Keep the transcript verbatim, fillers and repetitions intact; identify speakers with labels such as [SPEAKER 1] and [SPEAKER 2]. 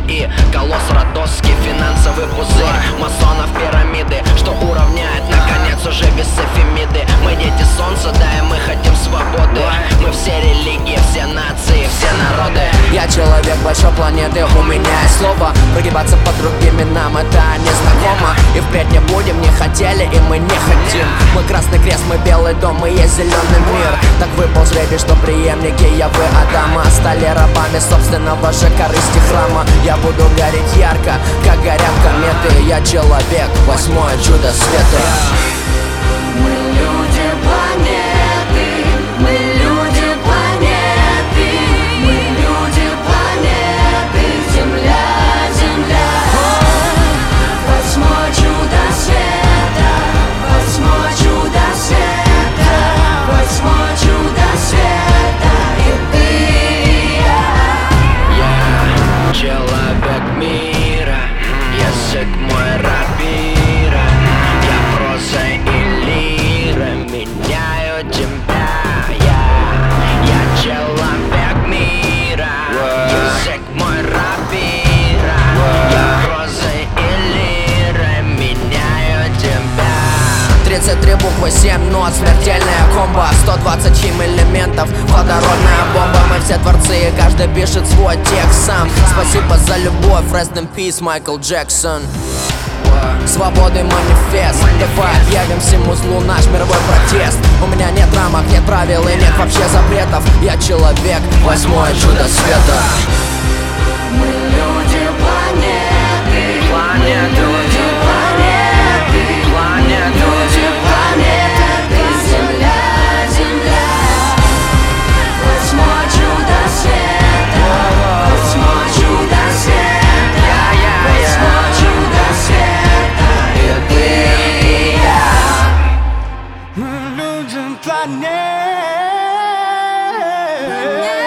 [SPEAKER 1] и колосс родосский, финансовый пузырь масонов пирамиды, что уравняет наконец уже весы Фемиды. Мы дети солнца, да, и мы хотим свободы. Мы все религии, все нации, все народы.
[SPEAKER 2] Я человек большой планеты, у меня есть слово. Прогибаться под другими нам это незнакомо. И впредь не будем, не хотели и мы не хотим. Мы красный крест, мы белый дом, мы есть зеленый мир. Так выпал жребий, что преемники Явы Адама стали рабами собственного же корысти храма. Я буду гореть ярко, как горят кометы. Я человек, восьмое чудо света.
[SPEAKER 3] Мы люди планеты, мы люди планеты, мы люди планеты, Земля, Земля. Восьмое чудо света, восьмое чудо света, восьмое чудо света, и ты, и
[SPEAKER 1] Я человек мира, язык мой рапира. Я проза и лира меняю тебя. Я, я человек мира, язык мой рапира. Я проза и лира меняю тебя.
[SPEAKER 2] Тридцать три буквы, семь нот, смертельная комбо. Сто двадцать хим элементов, водородная бомба. Мы все творцы, и каждый пишет свой текст сам. Спасибо за любовь, rest in peace, Майкл Джексон. Свободы манифест, давай объявим всему злу наш мировой протест. У меня нет рамок, нет правил и нет вообще запретов. Я человек, восьмое чудо света.
[SPEAKER 3] мы люди планеты,
[SPEAKER 1] Планеты,
[SPEAKER 3] люди планеты,
[SPEAKER 1] планеты,
[SPEAKER 3] люди планеты, Земля, Земля. Восьмое чудо света, восьмое чудо света, восьмое чудо света, и ты, и я.
[SPEAKER 2] Мы люди планеты.